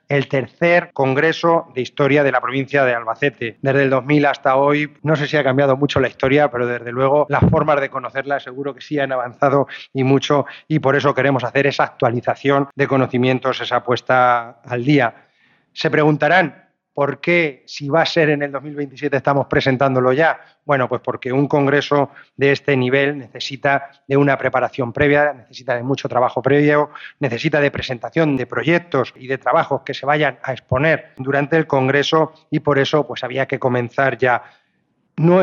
el tercer congreso de historia de la provincia de Albacete. Desde el 2000 hasta hoy, no sé si ha cambiado mucho la historia, pero desde luego las formas de conocerla seguro que sí han avanzado y mucho, y por eso queremos hacer esa actualización de conocimientos, esa puesta al día. Se preguntarán, ¿por qué, si va a ser en el 2027, estamos presentándolo ya? Bueno, pues porque un congreso de este nivel necesita de una preparación previa, necesita de mucho trabajo previo, necesita de presentación de proyectos y de trabajos que se vayan a exponer durante el congreso, y por eso pues había que comenzar ya.